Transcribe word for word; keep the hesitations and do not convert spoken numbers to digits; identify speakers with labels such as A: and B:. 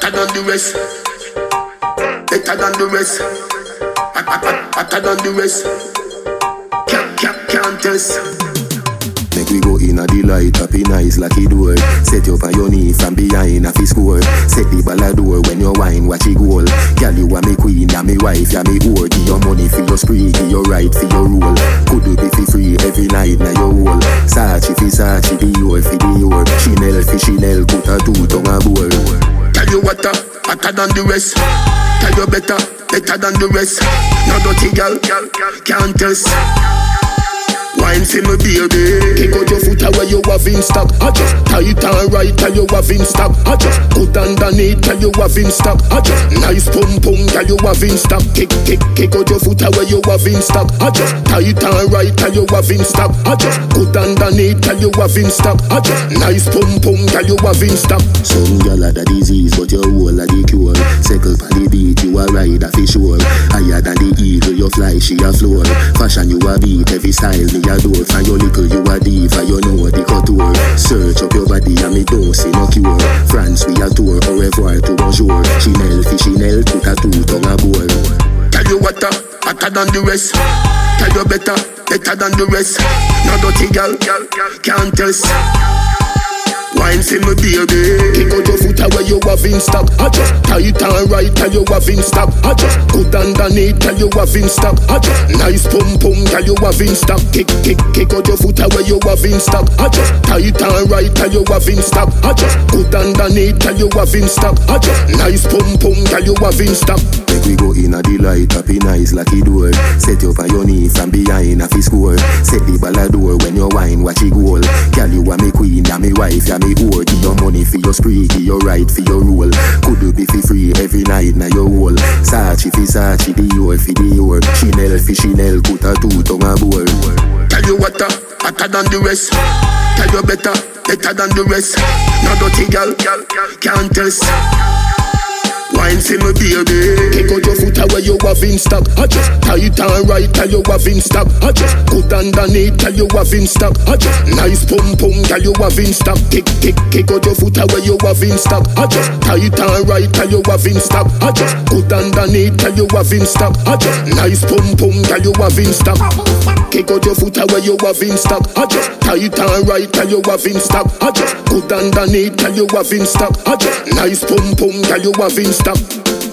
A: hotter than the rest. Better than the rest. Hotter than the rest. Can't, can't, can't test.
B: Make we go in a delight, happy nice lucky door. Set you up on your knee from behind a fist score. Set the ballador when you wine, watch it goal. Girl, you are me queen, you me wife, you me whore. Give your money for your spree, give your right for your rule. Could do be for free every night, now your whole. Sachi fi Sachi, Dior fi Dior. Chanel fi Chanel, put a two tongue a bowl.
A: Tell you what, uh, hotter than the rest. Tell you better, better than the rest. No dirty girl, can't test. Wine for me baby. Kick out your foot where you have in stock. I just tight and right tell you have in stock. I just put underneath tell you have in stock. I just nice pum pum tell you have in stock. Kick kick kick out your foot where you have in stock. I just tight and right tell you have in stock. I just put underneath tell you have in stock. I just nice pum pum tell you have in stock.
B: Some girl had a disease but your whole a the cure. Circle for the beat you a ride a fish sure. Higher than the eagle you fly she a floor. Fashion you a beat every style me a door. From your little you a diva, you know the couture. Search up your body and me don't see no cure. France we a tour, au revoir to bonjour. Chanel fi Chanel, put a two tongue a bowl.
A: Tell you what, uh, hotter than the rest. Tell you better, better than the rest. No dirty girl, can't test. Wine for me baby. Kick out your foot where you have in stock. I just tight and right tell you have in stock. I just put underneath tell you have in stock. I just nice pum pum tell you have in stock. Kick kick kick out your foot where you have in stock. I just tight and right tell you have in stock. I just put underneath tell you have in stock. I just nice pum pum tell you have in stock.
B: Make we go in a delight, happy nice lucky door. Set you up on your knee from behind a fist score. Set the ballador when you wine, watch it goal. Girl, you are me queen, you me wife, you me whore. Give your money for your spree, give your right for your rule. Could you be for free every night, now your whole. Sachi fi Sachi, Dior fi Dior. Chanel fi Chanel, put a two tongue a bowl.
A: Tell you what, uh, hotter than the rest. Tell you better, better than the rest. No dirty girl, can't test. Wine for me baby. Kick out your foot where you have in stock. I just tight and right tell you have in stock. I just put underneath tell you have in stock. I just nice pum pum tell you have in stock. Kick kick kick out your foot where you have in stock. I just tight and right tell you have in stock. I just put underneath tell you have in stock. I just nice pum pum tell you have in stock. Kick out your foot where you have in stock. I just tight and right tell you have in stock. I just put underneath tell you have in stock. I just nice pum pum tell you have in stock.